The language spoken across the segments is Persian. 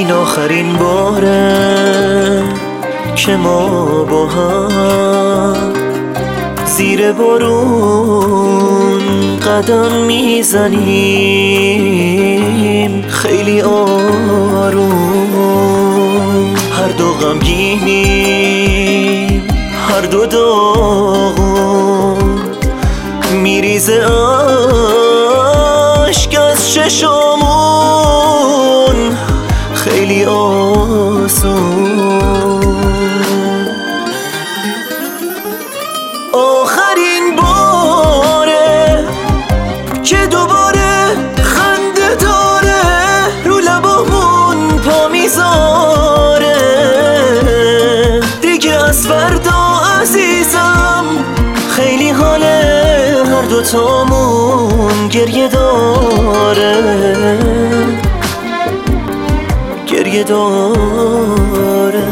این آخرین باره که ما با هم زیر بارون قدم میزنیم، خیلی آروم. هر دو غمگینیم، هر دو داغون، میریزه اشک از چشامون، خیلی آسون. آخرین باره که دوباره خنده داره رو لبامون پا میذاره، دیگه از فردا عزیزم خیلی حاله هر دوتامون گریه داره، گریه داره.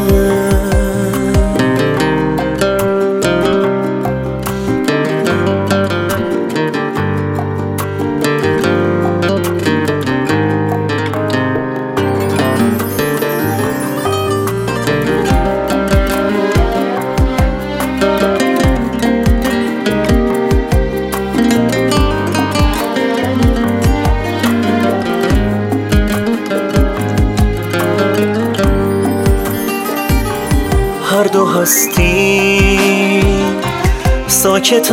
هر دو هستیم ساکت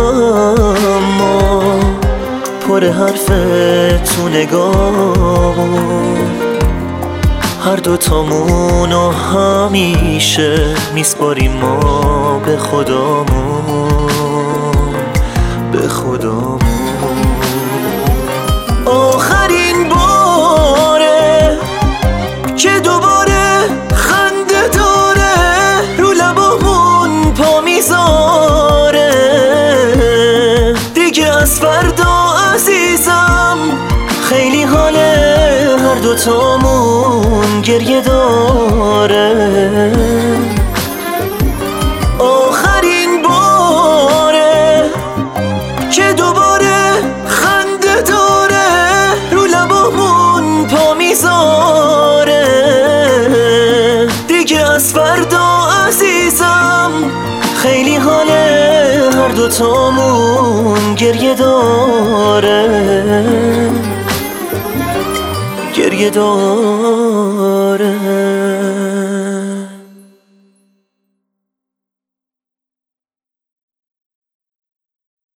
اما پر حرف تو نگاهمون، هر دوتامونو همیشه میسپاریم ما به خدامون، به خدامون. آخرین باره که دوباره خنده داره رو لبامون پا میذاره، دیگه از فردا عزیزم خیلی حاله هر دوتامون گریه داره. آخرین باره که دوباره خنده داره رو لبامون پا میذاره، دیگه از فردا عزیزم خیلی حاله هر دوتامون گریه داره، گریه داره.